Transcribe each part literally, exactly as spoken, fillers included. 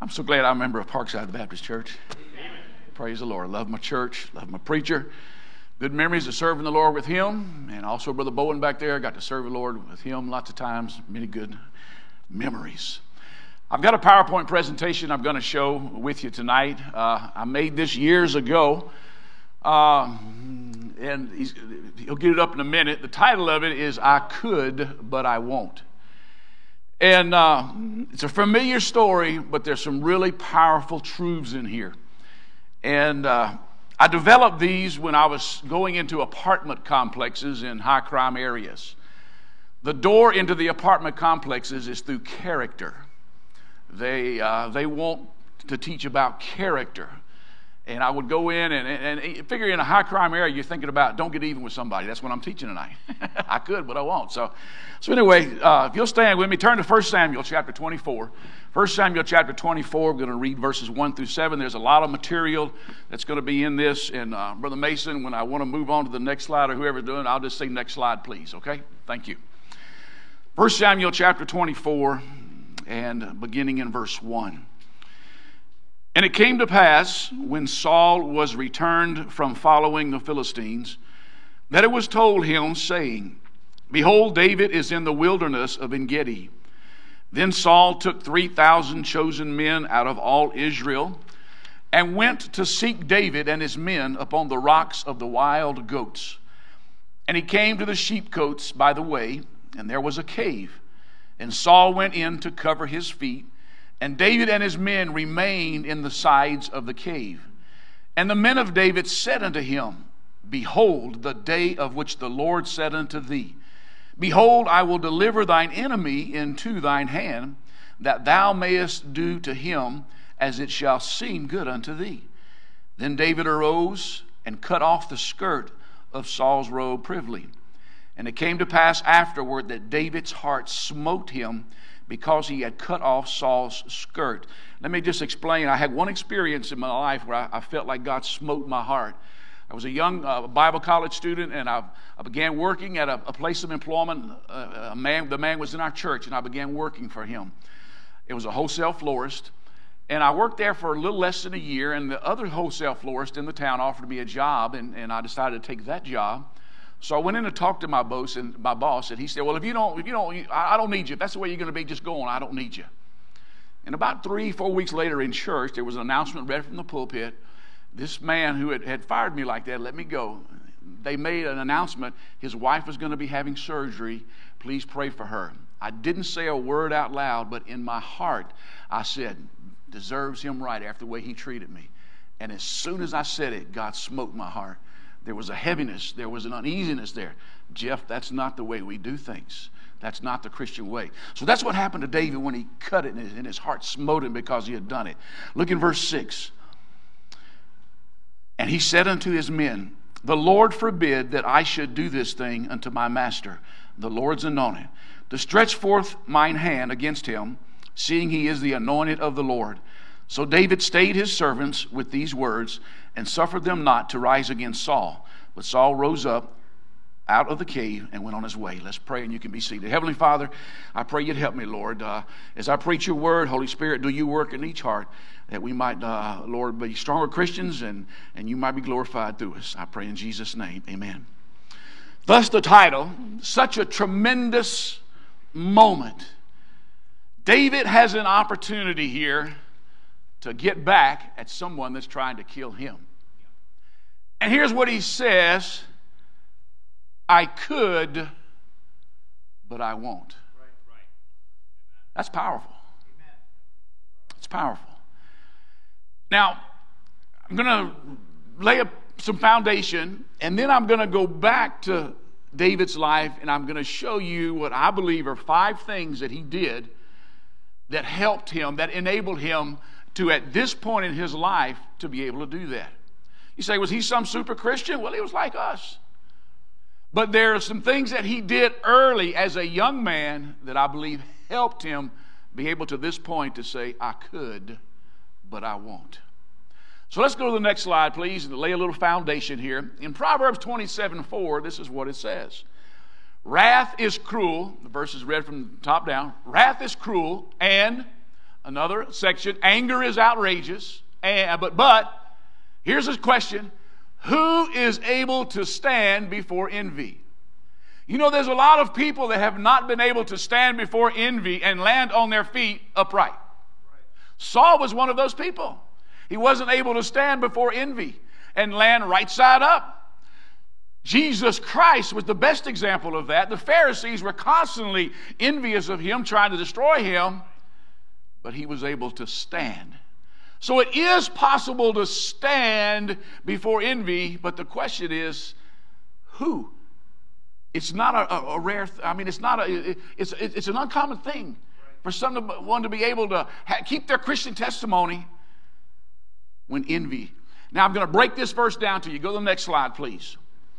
I'm so glad I'm a member of Parkside Baptist Church. Amen. Praise the Lord. Love my church. Love my preacher. Good memories of serving the Lord with him. And also Brother Bowen back there. I got to serve the Lord with him lots of times. Many good memories. I've got a PowerPoint presentation I'm going to show with you tonight. Uh, I made this years ago. Uh, and he's, he'll get it up in a minute. The title of it is I Could, But I Won't. And uh, it's a familiar story, but there's some really powerful truths in here. And uh, I developed these when I was going into apartment complexes in high crime areas. The door into the apartment complexes is through character. They uh, they want to teach about character. And I would go in and, and, and figure in a high crime area, you're thinking about don't get even with somebody. That's what I'm teaching tonight. I could, but I won't. So, so anyway, uh, if you'll stand with me, turn to First Samuel chapter twenty-four. First Samuel chapter twenty-four, we're going to read verses one through seven. There's a lot of material that's going to be in this. And uh, Brother Mason, when I want to move on to the next slide or whoever's doing it, I'll just say next slide, please. Okay? Thank you. First Samuel chapter twenty-four, and beginning in verse one. And it came to pass, when Saul was returned from following the Philistines, that it was told him, saying, Behold, David is in the wilderness of En-gedi. Then Saul took three thousand chosen men out of all Israel, and went to seek David and his men upon the rocks of the wild goats. And he came to the sheepcotes by the way, and there was a cave. And Saul went in to cover his feet, and David and his men remained in the sides of the cave. And the men of David said unto him, Behold, the day of which the Lord said unto thee, Behold, I will deliver thine enemy into thine hand, that thou mayest do to him as it shall seem good unto thee. Then David arose and cut off the skirt of Saul's robe privily. And it came to pass afterward that David's heart smote him, because he had cut off Saul's skirt. Let me just explain. I had one experience in my life where I, I felt like God smote my heart. I was a young uh, Bible college student, and I, I began working at a, a place of employment. Uh, a man, the man was in our church, and I began working for him. It was a wholesale florist, and I worked there for a little less than a year, and the other wholesale florist in the town offered me a job, and, and I decided to take that job. So I went in to talk to my boss, and my boss, and he said, "Well, if you don't, if you don't, I don't need you. If that's the way you're going to be, just go on. I don't need you." And about three, four weeks later in church, there was an announcement read from the pulpit. This man who had, had fired me like that let me go. They made an announcement. His wife was going to be having surgery. Please pray for her. I didn't say a word out loud, but in my heart, I said, "Deserves him right after the way he treated me." And as soon as I said it, God smote my heart. There was a heaviness. There was an uneasiness there. Jeff, that's not the way we do things. That's not the Christian way. So that's what happened to David when he cut it, and his, and his heart smote him because he had done it. Look in verse six. And he said unto his men, The Lord forbid that I should do this thing unto my master, the Lord's anointed, to stretch forth mine hand against him, seeing he is the anointed of the Lord. So David stayed his servants with these words, and suffered them not to rise against Saul. But Saul rose up out of the cave and went on his way. Let's pray, and you can be seated. Heavenly Father, I pray you'd help me, Lord. Uh, as I preach your word, Holy Spirit, do you work in each heart, that we might, uh, Lord, be stronger Christians, and, and you might be glorified through us. I pray in Jesus' name, amen. Thus the title, Such a Tremendous Moment. David has an opportunity here to get back at someone that's trying to kill him. And here's what he says, I could, but I won't. That's powerful. It's powerful. Now, I'm going to lay up some foundation, and then I'm going to go back to David's life, and I'm going to show you what I believe are five things that he did that helped him, that enabled him to, at this point in his life, to be able to do that. You say, was he some super Christian? Well, he was like us. But there are some things that he did early as a young man that I believe helped him be able to this point to say, I could, but I won't. So let's go to the next slide, please, and lay a little foundation here. In Proverbs twenty-seven four, this is what it says. Wrath is cruel, the verse is read from the top down. Wrath is cruel and Another section, anger is outrageous. And, but, but, here's a question. Who is able to stand before envy? You know, there's a lot of people that have not been able to stand before envy and land on their feet upright. Saul was one of those people. He wasn't able to stand before envy and land right side up. Jesus Christ was the best example of that. The Pharisees were constantly envious of him, trying to destroy him, but he was able to stand. So it is possible to stand before envy, but the question is, who? It's not a, a, a rare, th- I mean, it's not a, it, it's, it, it's an uncommon thing for someone to be able to ha- keep their Christian testimony when envy. Now I'm going to break this verse down to you. Go to the next slide, please.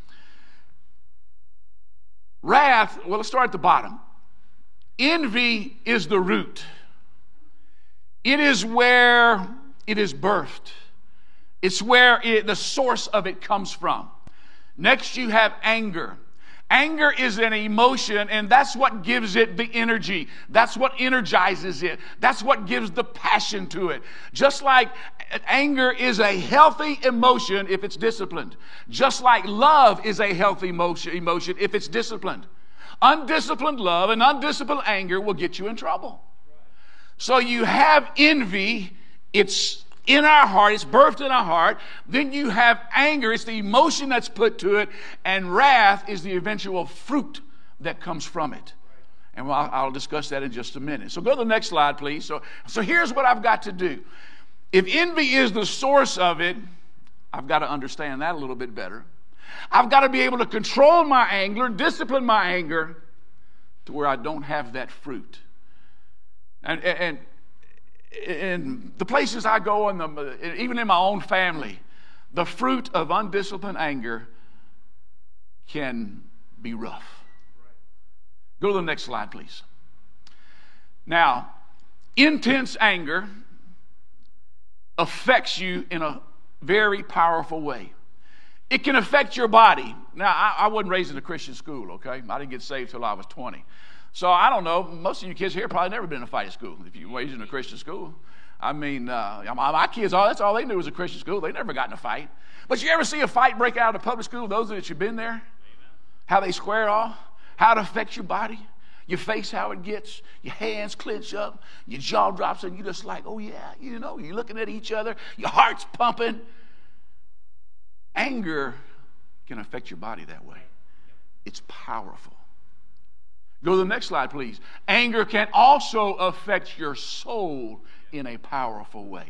Wrath, well, let's start at the bottom. Envy is the root. It is where it is birthed. It's where it, the source of it comes from. Next, you have anger. Anger is an emotion, and that's what gives it the energy. That's what energizes it. That's what gives the passion to it. Just like anger is a healthy emotion if it's disciplined. Just like love is a healthy emotion, emotion if it's disciplined. Undisciplined love and undisciplined anger will get you in trouble. So you have envy. It's in our heart. It's birthed in our heart. Then you have anger. It's the emotion that's put to it. And wrath is the eventual fruit that comes from it. And I'll, I'll discuss that in just a minute. So go to the next slide, please. So, so here's what I've got to do. If envy is the source of it, I've got to understand that a little bit better. I've got to be able to control my anger, discipline my anger to where I don't have that fruit. And, and, in the places I go, in the, even in my own family, the fruit of undisciplined anger can be rough. Go to the next slide, please. Now, intense anger affects you in a very powerful way. It can affect your body. Now, I, I wasn't raised in a Christian school, okay? I didn't get saved till I was twenty. So I don't know, most of you kids here probably never been in a fight at school if you were raised in a Christian school. I mean, uh, my, my kids, all that's all they knew was a Christian school. They never got in a fight. But you ever see a fight break out of a public school, those that you've been there? Amen. How they square off, how it affects your body, your face, how it gets, your hands clench up, your jaw drops, and you're just like, oh yeah, you know, you're looking at each other, your heart's pumping. Anger can affect your body that way. It's powerful. Go to the next slide, please. Anger can also affect your soul in a powerful way.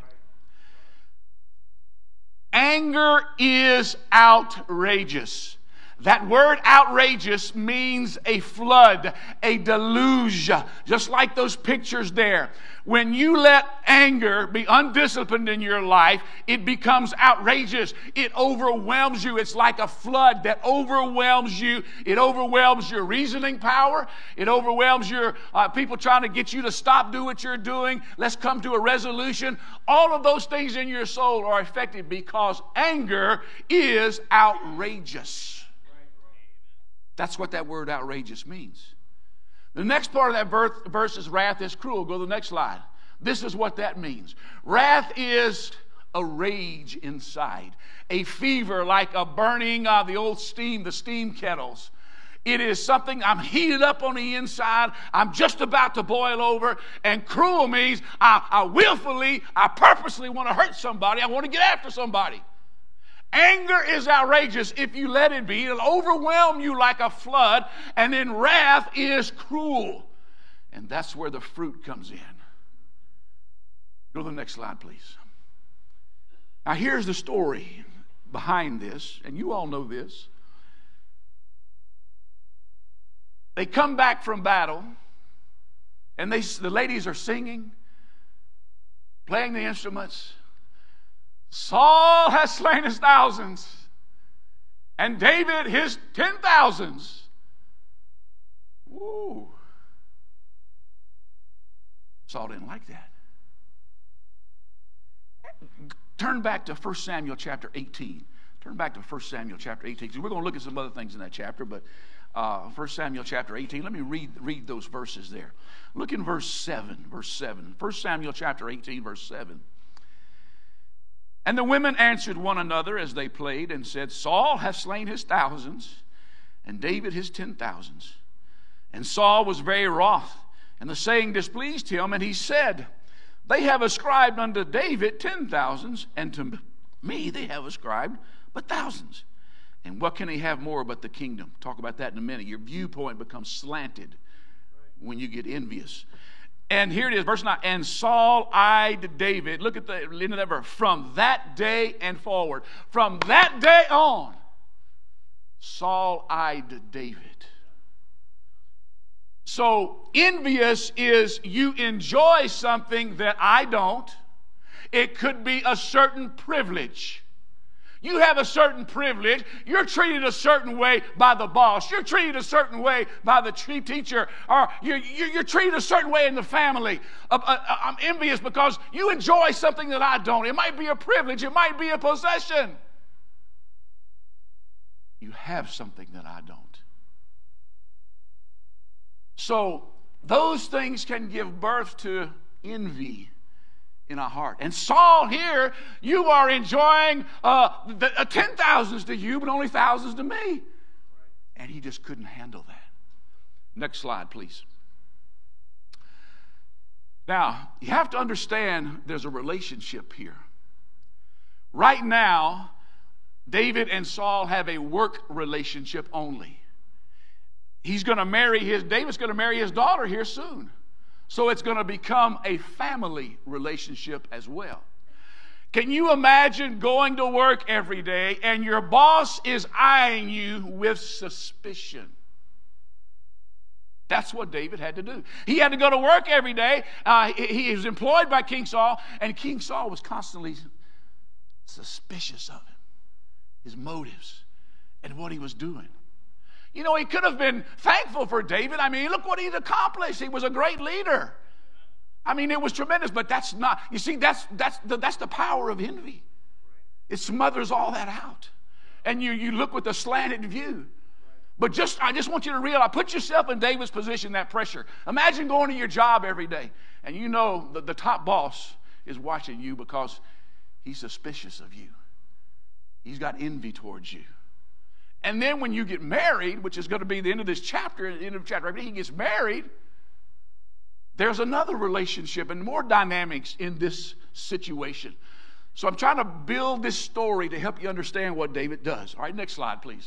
Anger is outrageous. That word outrageous means a flood, a deluge, just like those pictures there. When you let anger be undisciplined in your life, it becomes outrageous. It overwhelms you. It's like a flood that overwhelms you. It overwhelms your reasoning power. It overwhelms your uh, people trying to get you to stop doing what you're doing. Let's come to a resolution. All of those things in your soul are affected because anger is outrageous. That's what that word outrageous means. The next part of that verse, verse is wrath is cruel. Go to the next slide. This is what that means. Wrath is a rage inside, a fever like a burning of the old steam, the steam kettles. It is something I'm heated up on the inside. I'm just about to boil over. And cruel means I, I willfully, I purposely want to hurt somebody. I want to get after somebody. Anger is outrageous if you let it be. It'll overwhelm you like a flood. And then wrath is cruel. And that's where the fruit comes in. Go to the next slide, please. Now, here's the story behind this, and you all know this. They come back from battle, and they, the ladies are singing, playing the instruments. Saul has slain his thousands, and David his ten thousands. Woo. Saul didn't like that. Turn back to First Samuel chapter eighteen. Turn back to First Samuel chapter eighteen. We're going to look at some other things in that chapter, but uh, First Samuel chapter eighteen. Let me read, read those verses there. Look in verse seven. Verse seven. First Samuel chapter eighteen, verse seven. And the women answered one another as they played and said, Saul hath slain his thousands, and David his ten thousands. And Saul was very wroth, and the saying displeased him, and he said, They have ascribed unto David ten thousands, and to me they have ascribed but thousands. And what can he have more but the kingdom? Talk about that in a minute. Your viewpoint becomes slanted when you get envious. And here it is, verse nine. And Saul eyed David. Look at the end of that verse. From that day and forward. From that day on, Saul eyed David. So envious is you enjoy something that I don't. It could be a certain privilege. You have a certain privilege. You're treated a certain way by the boss. You're treated a certain way by the teacher. Or you're, you're treated a certain way in the family. I'm envious because you enjoy something that I don't. It might be a privilege. It might be a possession. You have something that I don't. So those things can give birth to envy in our heart. And Saul here, you are enjoying uh, the, uh, ten thousands to you, but only thousands to me. And he just couldn't handle that. Next slide, please. Now, you have to understand there's a relationship here. Right now, David and Saul have a work relationship only. He's going to marry his, David's going to marry his daughter here soon. So it's going to become a family relationship as well. Can you imagine going to work every day and your boss is eyeing you with suspicion? That's what David had to do. He had to go to work every day. Uh, he, he was employed by King Saul, and King Saul was constantly suspicious of him, his motives, and what he was doing. You know, he could have been thankful for David. I mean, look what he'd accomplished. He was a great leader. I mean, it was tremendous, but that's not, you see, that's that's the, that's the power of envy. It smothers all that out. And you, you look with a slanted view. But just, I just want you to realize, put yourself in David's position, that pressure. Imagine going to your job every day, and you know that the top boss is watching you because he's suspicious of you. He's got envy towards you. And then when you get married, which is going to be the end of this chapter, the end of chapter, he gets married, there's another relationship and more dynamics in this situation. So I'm trying to build this story to help you understand what David does. All right, next slide, please.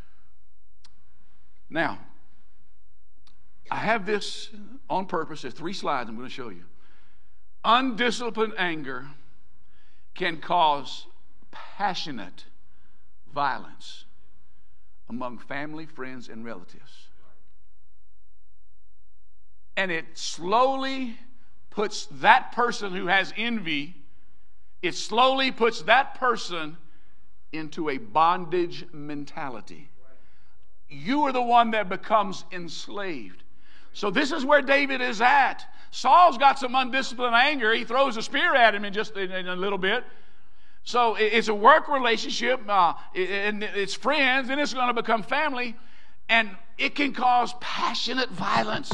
Now, I have this on purpose. There's three slides I'm going to show you. Undisciplined anger can cause passionate violence among family, friends, and relatives. And it slowly puts that person who has envy, it slowly puts that person into a bondage mentality. You are the one that becomes enslaved. So this is where David is at. Saul's got some undisciplined anger. He throws a spear at him in just in, in a little bit. So it's a work relationship, uh, and it's friends, and it's going to become family, and it can cause passionate violence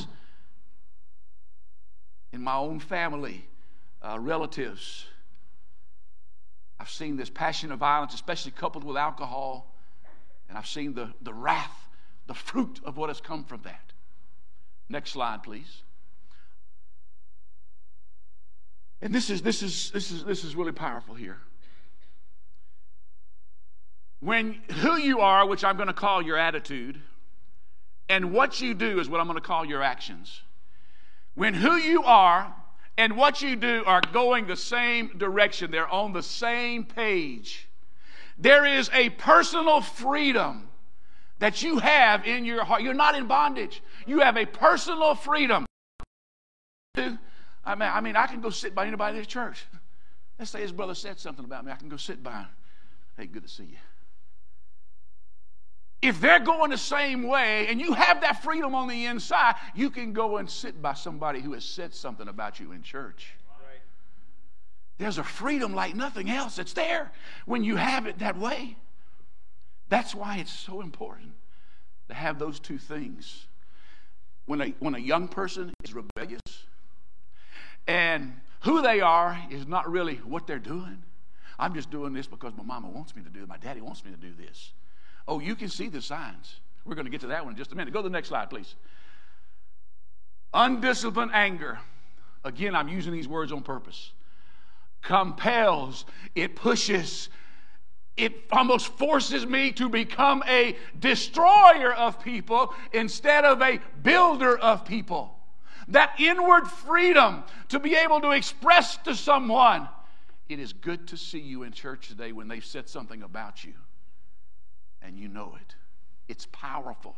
in my own family, uh, relatives. I've seen this passionate violence, especially coupled with alcohol, and I've seen the, the wrath, the fruit of what has come from that. Next slide, please. And this is this is this is this is really powerful here. When who you are, which I'm going to call your attitude, and what you do is what I'm going to call your actions. When who you are and what you do are going the same direction, they're on the same page, there is a personal freedom that you have in your heart. You're not in bondage. You have a personal freedom. I mean, I mean, I can go sit by anybody at church. Let's say his brother said something about me. I can go sit by him. Hey, good to see you. If they're going the same way and you have that freedom on the inside, you can go and sit by somebody who has said something about you in church. Right. There's a freedom like nothing else that's there when you have it that way. That's why it's so important to have those two things. When a, when a young person is rebellious and who they are is not really what they're doing. I'm just doing this because my mama wants me to do it. My daddy wants me to do this. Oh, you can see the signs. We're going to get to that one in just a minute. Go to the next slide, please. Undisciplined anger. Again, I'm using these words on purpose. Compels. It pushes. It almost forces me to become a destroyer of people instead of a builder of people. That inward freedom to be able to express to someone, it is good to see you in church today when they've said something about you and you know it. It's powerful.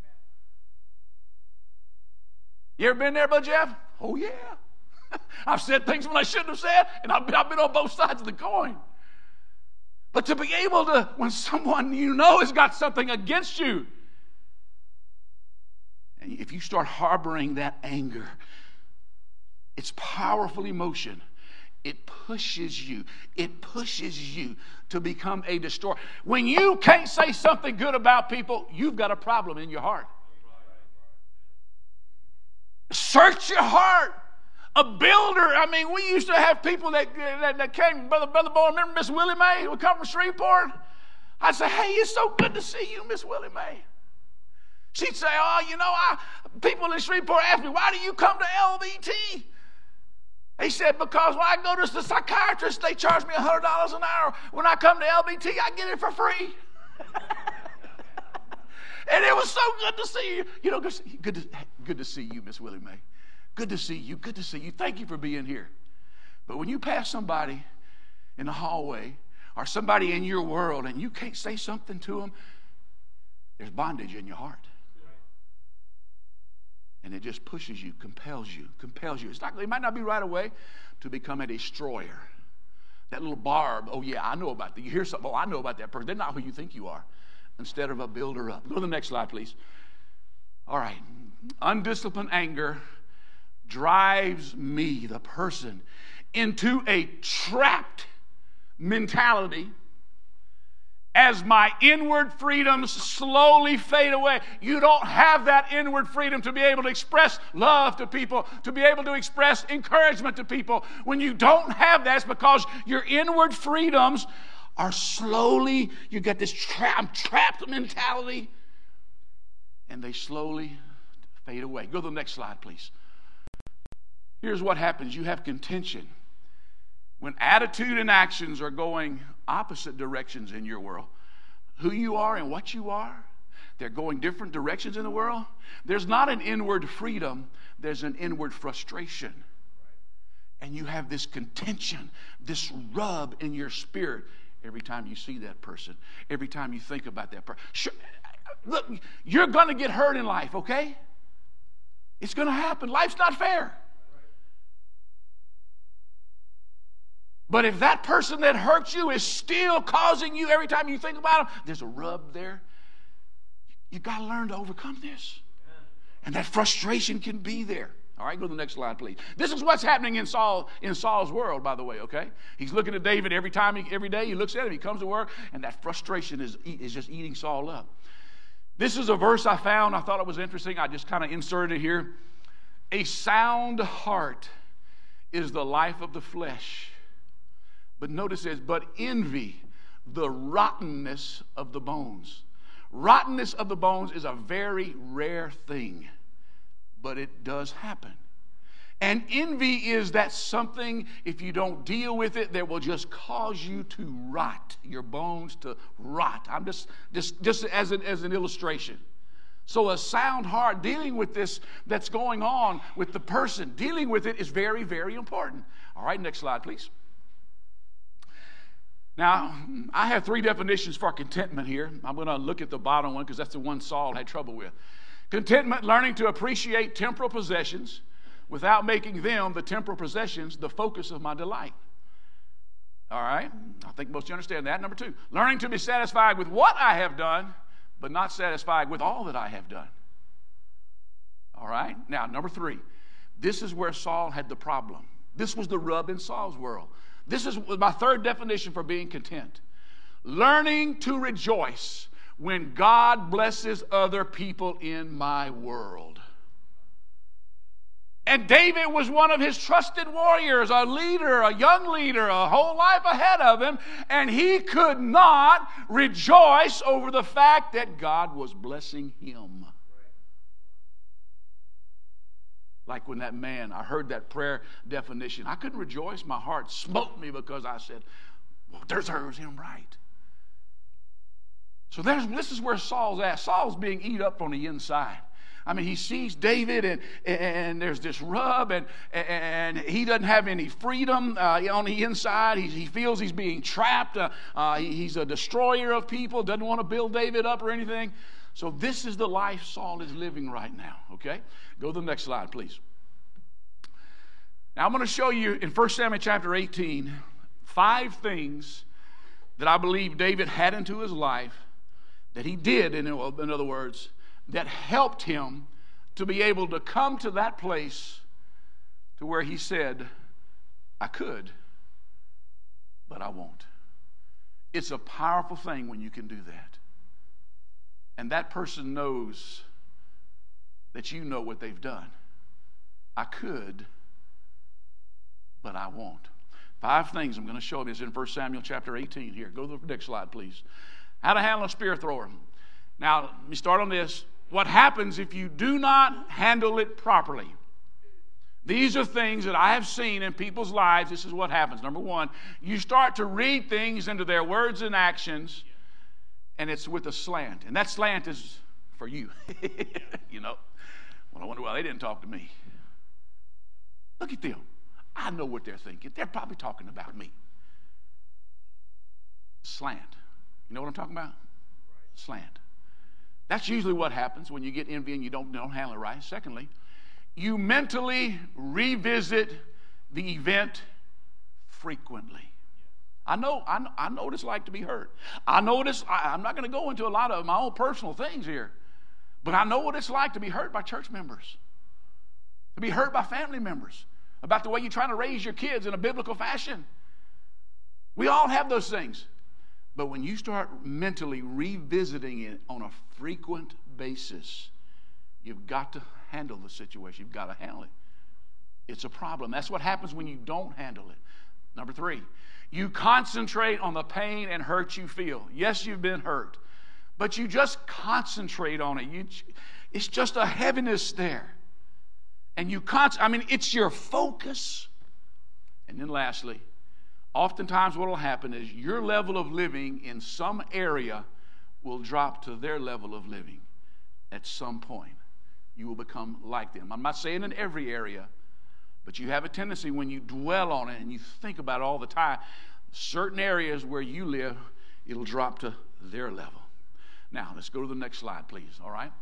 You ever been there, Brother Jeff? Oh, yeah. I've said things when I shouldn't have said, and I've been, I've been on both sides of the coin. But to be able to, when someone you know has got something against you, and if you start harboring that anger, it's powerful emotion. It pushes you. It pushes you to become a destroyer. When you can't say something good about people, you've got a problem in your heart. Search your heart. A builder, I mean, we used to have people that, that, that came, Brother, Brother Boy, remember Miss Willie Mae would come from Shreveport? I'd say, hey, it's so good to see you, Miss Willie Mae. She'd say, oh, you know, I, people in Shreveport ask me, why do you come to L B T? He said, because when I go to the psychiatrist, they charge me one hundred dollars an hour. When I come to L B T, I get it for free. And it was so good to see you. You know, good to, good to, good to see you, Miss Willie Mae. Good to see you. Good to see you. Thank you for being here. But when you pass somebody in the hallway or somebody in your world and you can't say something to them, there's bondage in your heart. And it just pushes you, compels you, compels you. It's not, it might not be right away to become a destroyer. That little barb, oh yeah, I know about that. You hear something, oh, I know about that person. They're not who you think you are. Instead of a builder up. Go to the next slide, please. All right. Undisciplined anger drives me, the person, into a trapped mentality as my inward freedoms slowly fade away. You don't have that inward freedom to be able to express love to people, to be able to express encouragement to people. When you don't have that, it's because your inward freedoms are slowly, you got this trap, trapped mentality, and they slowly fade away. Go to the next slide, please. Here's what happens. You have contention. When attitude and actions are going opposite directions in your world, who you are and what you are, they're going different directions in the world. There's not an inward freedom, there's an inward frustration. And you have this contention, this rub in your spirit every time you see that person, every time you think about that person. Sure, look, you're going to get hurt in life, okay? It's going to happen. Life's not fair. But if that person that hurt you is still causing you every time you think about them, there's a rub there. You got to learn to overcome this. And that frustration can be there. All right, go to the next slide, please. This is what's happening in Saul, in Saul's world, by the way, okay? He's looking at David every time, he, every day he looks at him, he comes to work, and that frustration is, is just eating Saul up. This is a verse I found. I thought it was interesting. I just kind of inserted it here. A sound heart is the life of the flesh. But notice this, but envy, the rottenness of the bones. Rottenness of the bones is a very rare thing, but it does happen. And envy is that something, if you don't deal with it, that will just cause you to rot, your bones to rot. I'm just, just, just as an, as an illustration. So a sound heart, dealing with this that's going on with the person, dealing with it is very, very important. All right, next slide, please. Now, I have three definitions for contentment here. I'm going to look at the bottom one because that's the one Saul had trouble with. Contentment, learning to appreciate temporal possessions without making them, the temporal possessions, the focus of my delight. All right? I think most of you understand that. Number two, learning to be satisfied with what I have done, but not satisfied with all that I have done. All right? Now, number three, this is where Saul had the problem. This was the rub in Saul's world. This is my third definition for being content. Learning to rejoice when God blesses other people in my world. And David was one of his trusted warriors, a leader, a young leader, a whole life ahead of him, and he could not rejoice over the fact that God was blessing him. Like when that man, I heard that prayer definition, I couldn't rejoice. My heart smote me because I said, well, deserves him right. So there's, this is where Saul's at. Saul's being eat up on the inside. I mean, he sees David, and, and there's this rub, and, and he doesn't have any freedom uh, on the inside. He, he feels he's being trapped. Uh, uh, he, he's a destroyer of people, doesn't want to build David up or anything. So this is the life Saul is living right now, okay? Go to the next slide, please. Now I'm going to show you in First Samuel chapter eighteen, five things that I believe David had into his life, that he did, in, in other words, that helped him to be able to come to that place to where he said, I could, but I won't. It's a powerful thing when you can do that. And that person knows that you know what they've done. I could, but I won't. Five things I'm going to show you is in First Samuel chapter eighteen here. Go to the next slide, please. How to handle a spear thrower. Now, let me start on this. What happens if you do not handle it properly? These are things that I have seen in people's lives. This is what happens. Number one, you start to read things into their words and actions, and it's with a slant. And that slant is for you. You know. Well, I wonder why they didn't talk to me. Look at them. I know what they're thinking. They're probably talking about me. Slant. You know what I'm talking about? Slant. That's usually what happens when you get envy and you don't, don't handle it right. Secondly, you mentally revisit the event frequently. I know, I know, I know what it's like to be hurt. I know what it's, I, I'm not going to go into a lot of my own personal things here, but I know what it's like to be hurt by church members, to be hurt by family members, about the way you're trying to raise your kids in a biblical fashion. We all have those things. But when you start mentally revisiting it on a frequent basis, you've got to handle the situation. You've got to handle it. It's a problem. That's what happens when you don't handle it. Number three, you concentrate on the pain and hurt you feel. Yes, you've been hurt, but you just concentrate on it. You, it's just a heaviness there. And you con- I mean, it's your focus. And then lastly, oftentimes what will happen is your level of living in some area will drop to their level of living at some point. You will become like them. I'm not saying in every area, but you have a tendency when you dwell on it and you think about it all the time, certain areas where you live, it'll drop to their level. Now, let's go to the next slide, please, all right?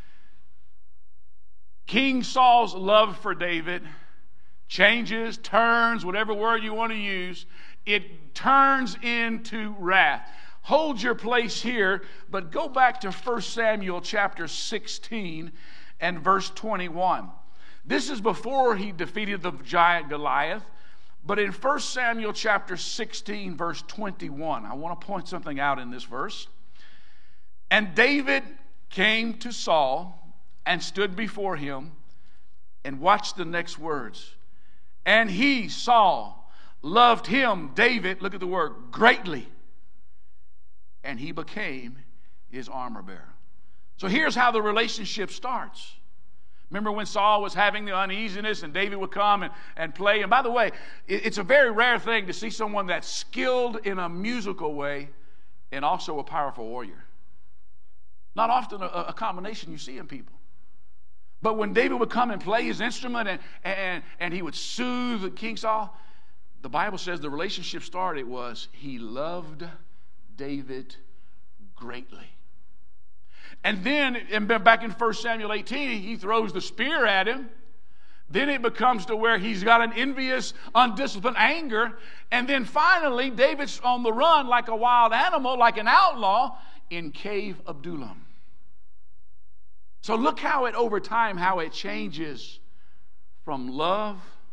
King Saul's love for David changes, turns, whatever word you want to use, it turns into wrath. Hold your place here, but go back to First Samuel chapter sixteen and verse twenty-one. This is before he defeated the giant Goliath, but in First Samuel chapter sixteen, verse twenty-one, I want to point something out in this verse. And David came to Saul and stood before him, and watch the next words. And he, Saul, loved him, David, look at the word, greatly. And he became his armor bearer. So here's how the relationship starts. Remember when Saul was having the uneasiness and David would come and, and play? And by the way, it, it's a very rare thing to see someone that's skilled in a musical way and also a powerful warrior. Not often a, a combination you see in people. But when David would come and play his instrument and, and, and he would soothe King Saul, the Bible says the relationship started was he loved David greatly. And then and back in First Samuel eighteen, he throws the spear at him. Then it becomes to where he's got an envious, undisciplined anger. And then finally, David's on the run like a wild animal, like an outlaw in Cave Adullam. So look how it, over time, how it changes from love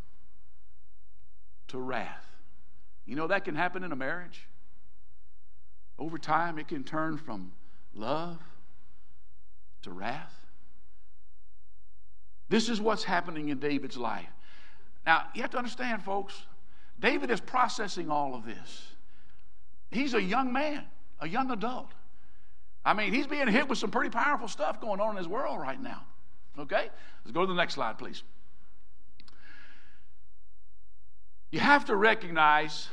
to wrath. You know that can happen in a marriage. Over time, it can turn from love to wrath. This is what's happening in David's life. Now, you have to understand, folks, David is processing all of this. He's a young man, a young adult. I mean, he's being hit with some pretty powerful stuff going on in his world right now. Okay? Let's go to the next slide, please. You have to recognize,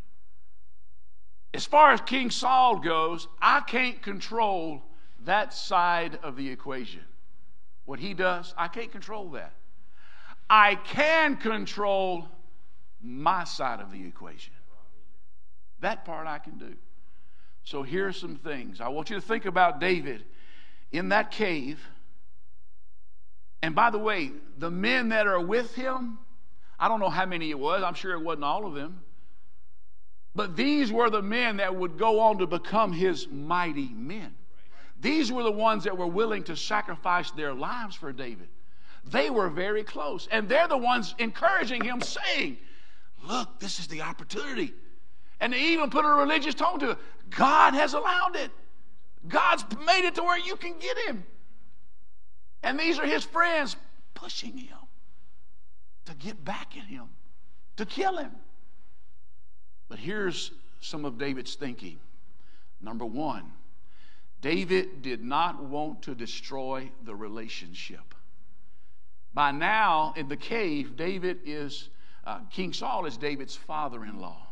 as far as King Saul goes, I can't control that side of the equation. What he does, I can't control that. I can control my side of the equation. That part I can do. So here are some things. I want you to think about David in that cave. And by the way, the men that are with him, I don't know how many it was. I'm sure it wasn't all of them. But these were the men that would go on to become his mighty men. These were the ones that were willing to sacrifice their lives for David. They were very close. And they're the ones encouraging him, saying, look, this is the opportunity. And they even put a religious tone to it. God has allowed it. God's made it to where you can get him. And these are his friends pushing him to get back at him, to kill him. But here's some of David's thinking. Number one, David did not want to destroy the relationship. By now, in the cave, David is, uh, King Saul is David's father-in-law.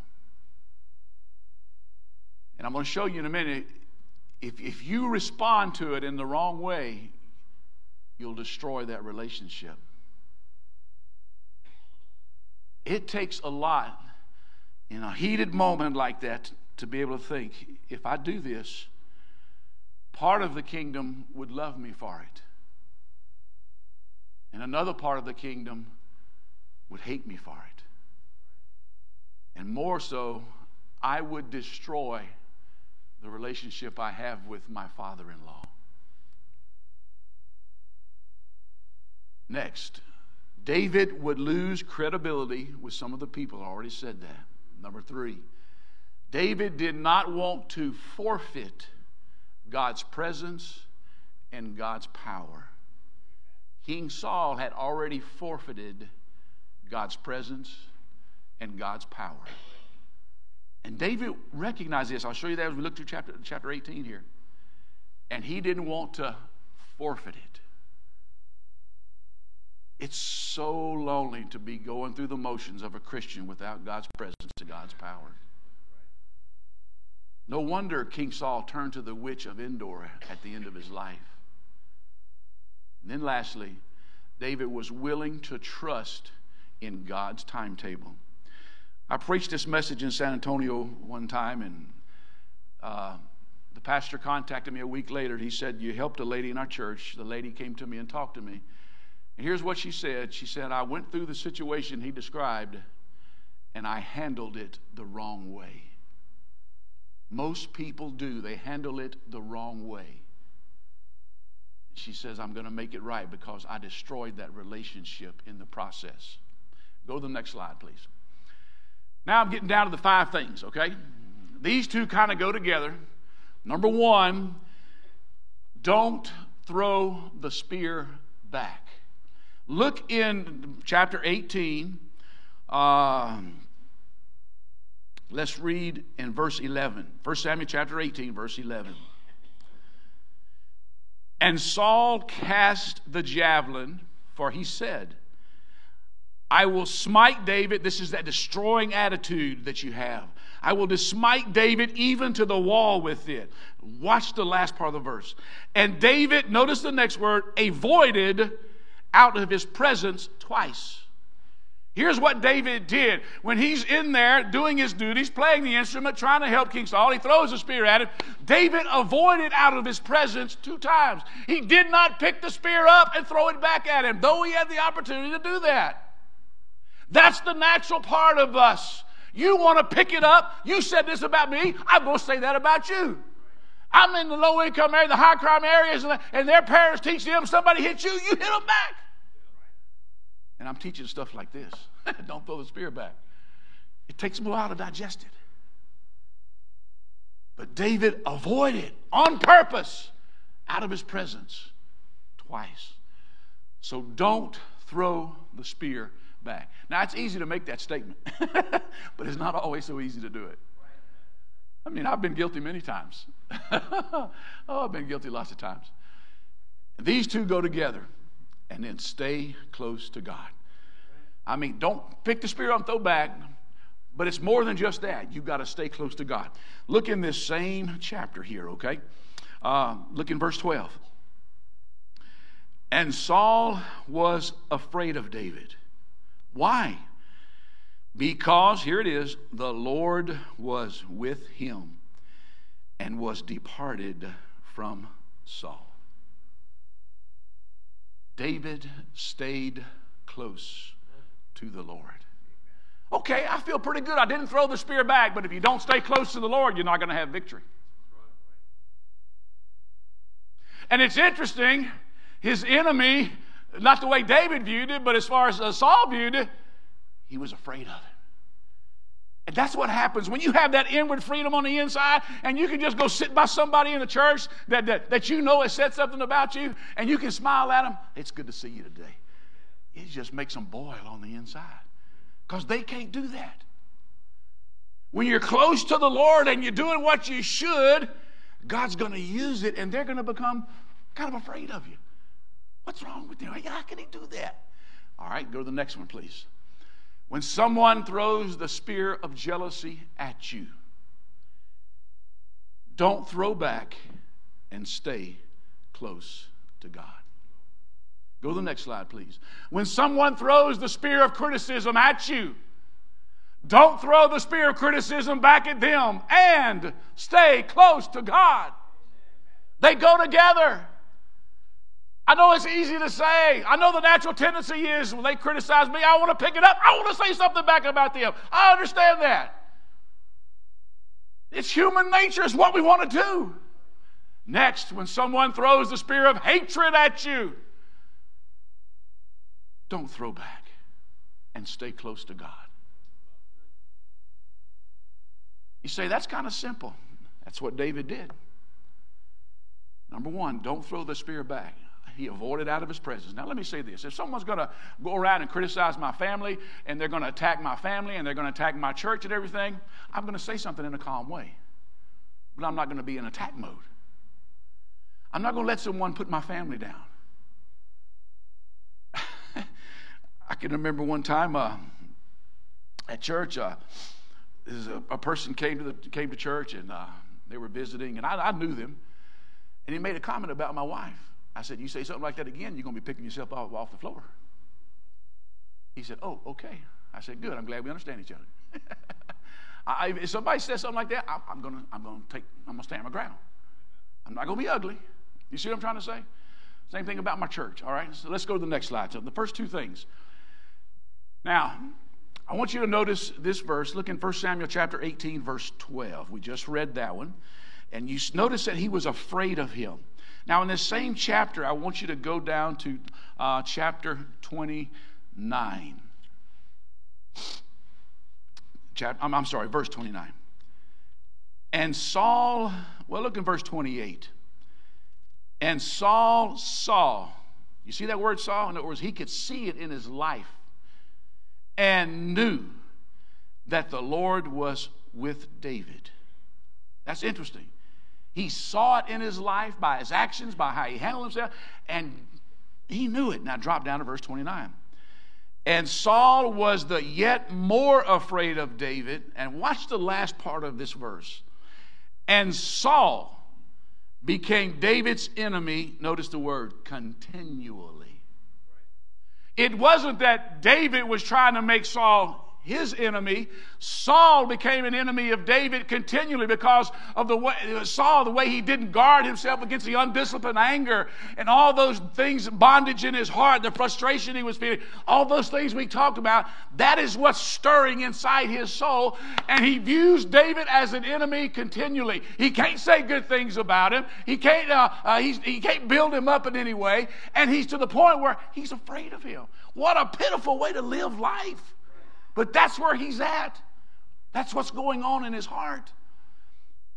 And I'm going to show you in a minute, if, if you respond to it in the wrong way, you'll destroy that relationship. It takes a lot in a heated moment like that to be able to think, if I do this, part of the kingdom would love me for it. And another part of the kingdom would hate me for it. And more so, I would destroy the relationship I have with my father-in-law. Next, David would lose credibility with some of the people. I already said that. Number three, David did not want to forfeit God's presence and God's power. King Saul had already forfeited God's presence and God's power. And David recognized this. I'll show you that as we look through chapter, chapter eighteen here. And he didn't want to forfeit it. It's so lonely to be going through the motions of a Christian without God's presence and God's power. No wonder King Saul turned to the witch of Endor at the end of his life. And then lastly, David was willing to trust in God's timetable. I preached this message in San Antonio one time, and uh, the pastor contacted me a week later. He said, you helped a lady in our church. The lady came to me and talked to me. And here's what she said. She said, I went through the situation he described, and I handled it the wrong way. Most people do. They handle it the wrong way. She says, I'm going to make it right because I destroyed that relationship in the process. Go to the next slide, please. Now I'm getting down to the five things, okay? These two kind of go together. Number one, don't throw the spear back. Look in chapter eighteen. Uh, let's read in verse eleven. First Samuel chapter eighteen, verse eleven. And Saul cast the javelin, for he said, I will smite David. This is that destroying attitude that you have. I will smite David even to the wall with it. Watch the last part of the verse. And David, notice the next word, avoided out of his presence twice. Here's what David did. When he's in there doing his duties, playing the instrument, trying to help King Saul, he throws a spear at him. David avoided out of his presence two times. He did not pick the spear up and throw it back at him, though he had the opportunity to do that. That's the natural part of us. You want to pick it up. You said this about me. I'm going to say that about you. I'm in the low-income area, the high-crime areas, and their parents teach them, somebody hits you, you hit them back. And I'm teaching stuff like this. Don't throw the spear back. It takes them a while to digest it. But David avoided on purpose out of his presence twice. So don't throw the spear back. Now, it's easy to make that statement, but it's not always so easy to do it. I mean, I've been guilty many times. oh, I've been guilty lots of times. These two go together, and then stay close to God. I mean, don't pick the spear up and throw back, but it's more than just that. You've got to stay close to God. Look in this same chapter here, okay? Uh, look in verse twelve. And Saul was afraid of David. Why? Because, here it is, the Lord was with him and was departed from Saul. David stayed close to the Lord. Okay, I feel pretty good. I didn't throw the spear back, but if you don't stay close to the Lord, you're not going to have victory. And it's interesting, his enemy, not the way David viewed it, but as far as uh, Saul viewed it, he was afraid of it. And that's what happens when you have that inward freedom on the inside, and you can just go sit by somebody in the church that, that, that you know has said something about you, and you can smile at them. It's good to see you today. It just makes them boil on the inside because they can't do that. When you're close to the Lord and you're doing what you should, God's going to use it, and they're going to become kind of afraid of you. What's wrong with you? How can he do that? All right, go to the next one, please. When someone throws the spear of jealousy at you, don't throw back and stay close to God. Go to the next slide, please. When someone throws the spear of criticism at you, don't throw the spear of criticism back at them and stay close to God. They go together. I know it's easy to say. I know the natural tendency is when they criticize me, I want to pick it up. I want to say something back about them. I understand that. It's human nature. It's what we want to do. Next, when someone throws the spear of hatred at you, don't throw back and stay close to God. You say, that's kind of simple. That's what David did. Number one, don't throw the spear back. He avoided out of his presence. Now, let me say this. If someone's going to go around and criticize my family, and they're going to attack my family, and they're going to attack my church and everything, I'm going to say something in a calm way. But I'm not going to be in attack mode. I'm not going to let someone put my family down. I can remember one time uh, at church, uh, a, a person came to the, came to church, and uh, they were visiting, and I, I knew them, and he made a comment about my wife. I said, you say something like that again, you're going to be picking yourself off, off the floor. He said, oh, okay. I said, good. I'm glad we understand each other. I, if somebody says something like that, I, I'm going to I'm going to take I'm going to stand my ground. I'm not going to be ugly. You see what I'm trying to say? Same thing about my church. All right. So let's go to the next slide. So the first two things. Now, I want you to notice this verse. Look in First Samuel chapter eighteen, verse twelve. We just read that one, and you notice that he was afraid of him. Now, in this same chapter, I want you to go down to uh, chapter twenty-nine. Chapter, I'm, I'm sorry, verse twenty-nine. And Saul, well, look in verse twenty-eight. And Saul saw, you see that word saw? In other words, he could see it in his life and knew that the Lord was with David. That's interesting. He saw it in his life by his actions, by how he handled himself, and he knew it. Now drop down to verse twenty-nine. And Saul was the yet more afraid of David. And watch the last part of this verse. And Saul became David's enemy, notice the word, continually. It wasn't that David was trying to make Saul his enemy. Saul became an enemy of David continually because of the way Saul, the way he didn't guard himself against the undisciplined anger and all those things, bondage in his heart, the frustration he was feeling, all those things we talked about. That is what's stirring inside his soul, and he views David as an enemy continually. He can't say good things about him. He can't. Uh, uh, he's, he can't build him up in any way, and he's to the point where he's afraid of him. What a pitiful way to live life. But that's where he's at. That's what's going on in his heart.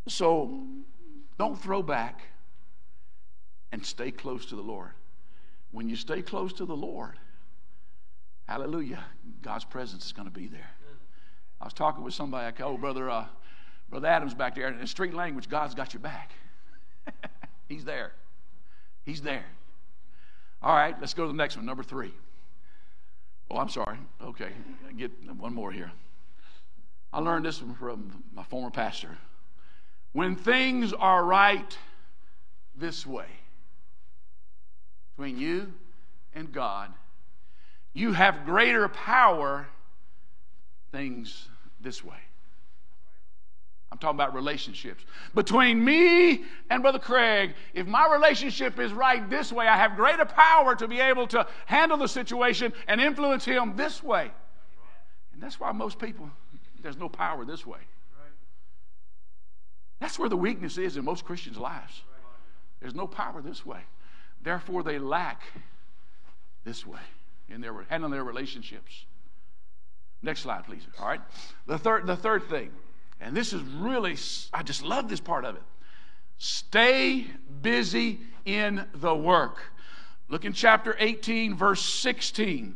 So don't throw back and stay close to the Lord. When you stay close to the Lord, hallelujah, God's presence is going to be there. I was talking with somebody, I called Brother, uh, Brother Adams back there, and in street language, God's got your back. He's there. He's there. All right, let's go to the next one, number three. Oh, I'm sorry. Okay, get one more here. I learned this one from my former pastor. When things are right this way, between you and God, you have greater power things this way. I'm talking about relationships. Between me and Brother Craig, if my relationship is right this way, I have greater power to be able to handle the situation and influence him this way. And that's why most people, there's no power this way. That's where the weakness is in most Christians' lives. There's no power this way. Therefore, they lack this way in their handling their relationships. Next slide, please. All right. The third, the third thing, and this is really, I just love this part of it. Stay busy in the work. Look in chapter eighteen, verse sixteen.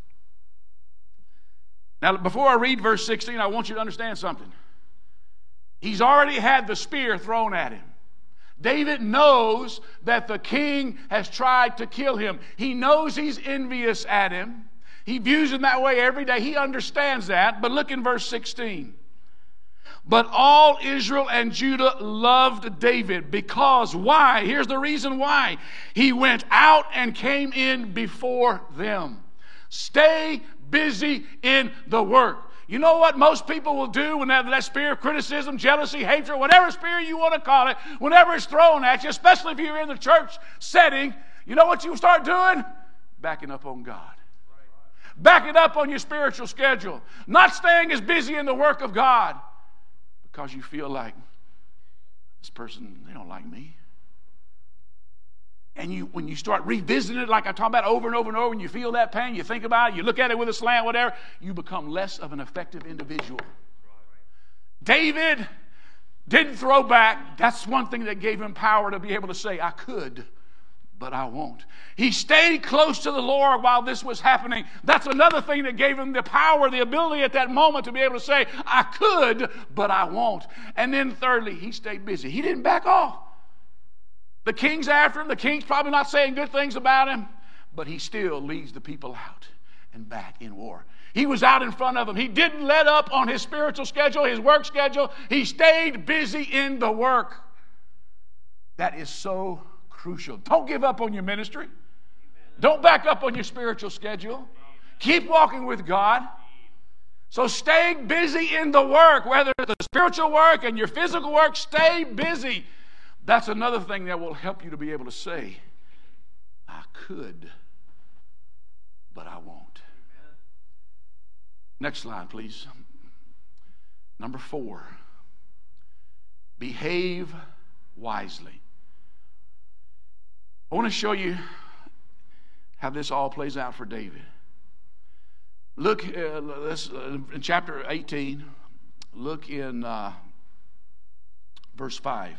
Now, before I read verse sixteen, I want you to understand something. He's already had the spear thrown at him. David knows that the king has tried to kill him. He knows he's envious at him. He views him that way every day. He understands that. But look in verse sixteen. But all Israel and Judah loved David because, why? Here's the reason why. He went out and came in before them. Stay busy in the work. You know what most people will do when they have that spirit of criticism, jealousy, hatred, whatever spirit you want to call it, whenever it's thrown at you, especially if you're in the church setting, you know what you start doing? Backing up on God. Backing up on your spiritual schedule. Not staying as busy in the work of God because you feel like this person, they don't like me. And you, when you start revisiting it, like I talk about over and over and over, and you feel that pain, you think about it, you look at it with a slant, whatever, you become less of an effective individual. David didn't throw back. That's one thing that gave him power to be able to say, I could, but I won't. He stayed close to the Lord while this was happening. That's another thing that gave him the power, the ability at that moment to be able to say, I could, but I won't. And then thirdly, he stayed busy. He didn't back off. The king's after him. The king's probably not saying good things about him, but he still leads the people out and back in war. He was out in front of them. He didn't let up on his spiritual schedule, his work schedule. He stayed busy in the work. That is so crucial. Don't give up on your ministry. Don't back up on your spiritual schedule. Keep walking with God. So stay busy in the work, whether it's the spiritual work and your physical work, stay busy. That's another thing that will help you to be able to say, I could, but I won't. Amen. Next slide, please. Number four, behave wisely. I want to show you how this all plays out for David. Look uh, let's, uh, in chapter eighteen, look in uh, verse five.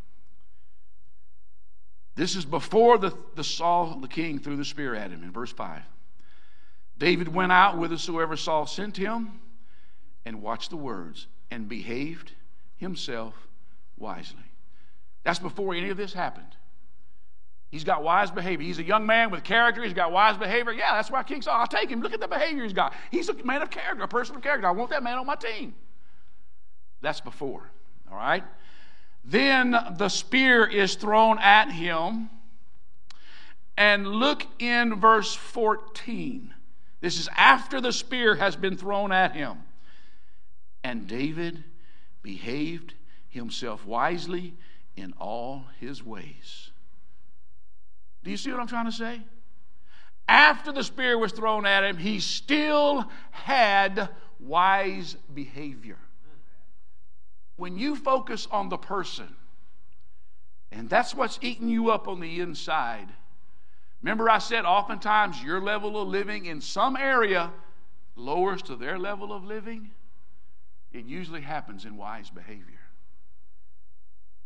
This is before the, the Saul, the king, threw the spear at him in verse five. David went out whithersoever Saul sent him and watched the words and behaved himself wisely. That's before any of this happened. He's got wise behavior. He's a young man with character. He's got wise behavior. Yeah, that's why King Saul, I'll take him. Look at the behavior he's got. He's a man of character, a person of character. I want that man on my team. That's before. All right? Then the spear is thrown at him. And look in verse fourteen. This is after the spear has been thrown at him. And David behaved himself wisely in all his ways. Do you see what I'm trying to say? After the spear was thrown at him, he still had wise behavior. When you focus on the person, and that's what's eating you up on the inside. Remember I said oftentimes your level of living in some area lowers to their level of living? It usually happens in wise behavior.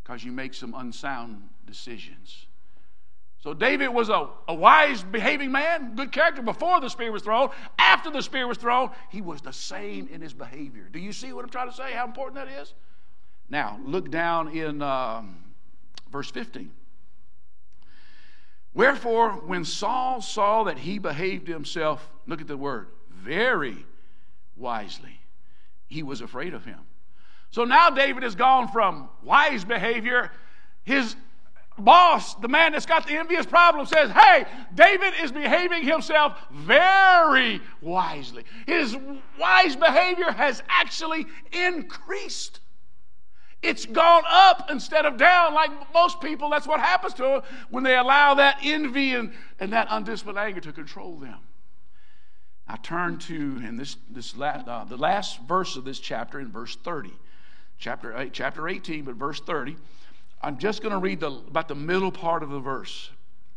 because you make some unsound decisions. So David was a, a wise behaving man, good character before the spear was thrown. After the spear was thrown, he was the same in his behavior. Do you see what I'm trying to say, how important that is? Now, look down in um, verse fifteen. Wherefore, when Saul saw that he behaved himself, look at the word, very wisely, he was afraid of him. So now David has gone from wise behavior. His boss, the man that's got the envious problem, says, hey, David is behaving himself very wisely. His wise behavior has actually increased. It's gone up instead of down like most people. That's what happens to them when they allow that envy and, and that undisciplined anger to control them. I turn to, in this, this last, uh, the last verse of this chapter in verse thirty. Chapter eight, chapter eighteen, but verse thirty. I'm just going to read the, about the middle part of the verse.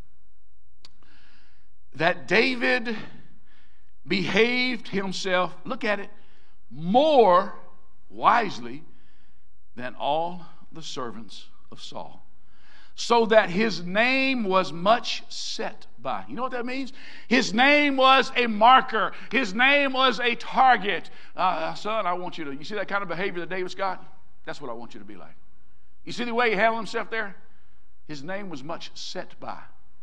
That David behaved himself, look at it, more wisely than all the servants of Saul, so that his name was much set by. You know what that means? His name was a marker. His name was a target. Uh, son, I want you to, you see that kind of behavior that David's got? That's what I want you to be like. You see the way he handled himself there? His name was much set by.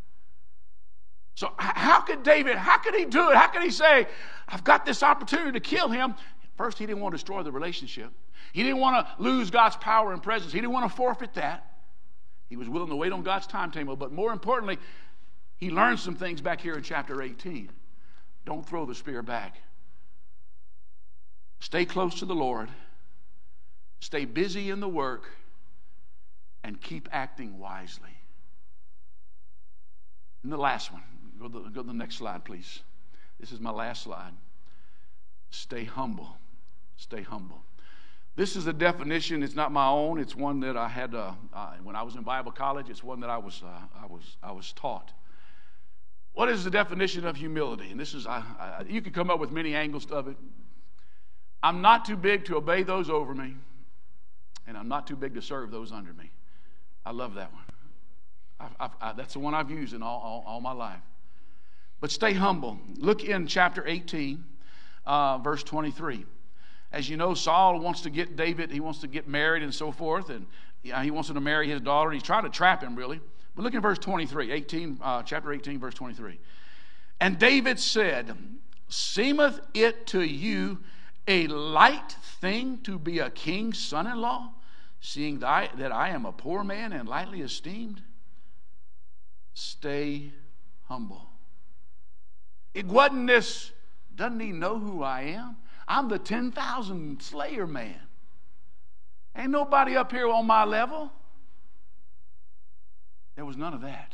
So how could David, how could he do it? How could he say, I've got this opportunity to kill him? First, he didn't want to destroy the relationship. He didn't want to lose God's power and presence. He didn't want to forfeit that. He was willing to wait on God's timetable. But more importantly, he learned some things back here in chapter eighteen. Don't throw the spear back. Stay close to the Lord. Stay busy in the work. And keep acting wisely. And the last one. Go to, the, go to the next slide, please. This is my last slide. Stay humble. Stay humble. This is a definition. It's not my own. It's one that I had uh, uh, when I was in Bible college. It's one that I was uh, I was I was taught. What is the definition of humility? And this is I, I, you can come up with many angles of it. I'm not too big to obey those over me, and I'm not too big to serve those under me. I love that one. I've, I've, I, that's the one I've used in all, all, all my life. But stay humble. Look in chapter eighteen, uh, verse twenty-three. As you know, Saul wants to get David, he wants to get married and so forth, and yeah, he wants him to marry his daughter. He's trying to trap him, really. But look in verse twenty-three, eighteen, uh, chapter eighteen, verse twenty-three. And David said, seemeth it to you a light thing to be a king's son-in-law, seeing that I, that I am a poor man and lightly esteemed? Stay humble. It wasn't this, doesn't he know who I am? I'm the ten thousand slayer man. Ain't nobody up here on my level. There was none of that.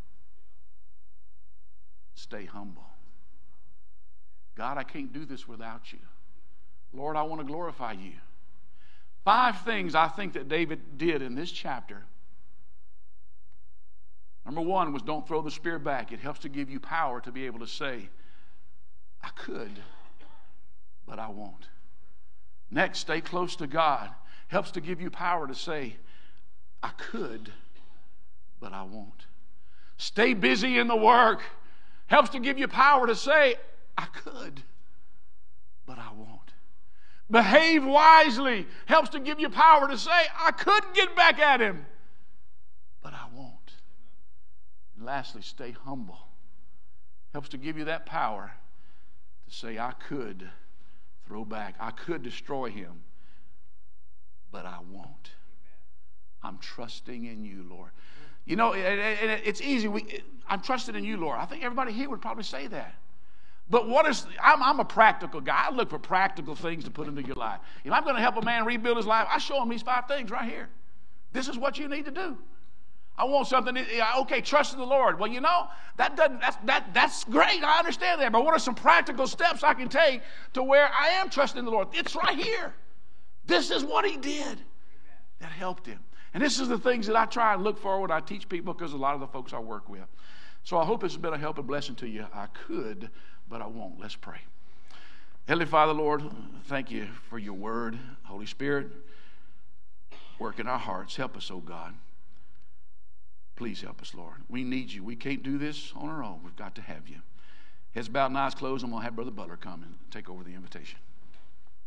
Stay humble. God, I can't do this without you. Lord, I want to glorify you. Five things I think that David did in this chapter. Number one was don't throw the spear back. It helps to give you power to be able to say, I could, but I won't. Next, stay close to God. Helps to give you power to say, I could, but I won't. Stay busy in the work. Helps to give you power to say, I could, but I won't. Behave wisely. Helps to give you power to say, I could get back at him, but I won't. And lastly, stay humble. Helps to give you that power to say, I could throw back. I could destroy him, but I won't. I'm trusting in you, Lord. You know, it, it, it's easy. We, I'm trusting in you, Lord. I think everybody here would probably say that. But what is, I'm, I'm a practical guy. I look for practical things to put into your life. If I'm going to help a man rebuild his life, I show him these five things right here. This is what you need to do. I want something, okay, trust in the Lord. Well, you know, that doesn't, that's, that, that's great. I understand that. But what are some practical steps I can take to where I am trusting in the Lord? It's right here. This is what he did that helped him. And this is the things that I try and look forward. I teach people because a lot of the folks I work with. So I hope it's been a help and blessing to you. I could, but I won't. Let's pray. Heavenly Father, Lord, thank you for your word. Holy Spirit, Work in our hearts. Help us, oh God. Please help us, Lord. We need you. We can't do this on our own. We've got to have you. Heads bowed and eyes closed. I'm going to have Brother Butler come and take over the invitation.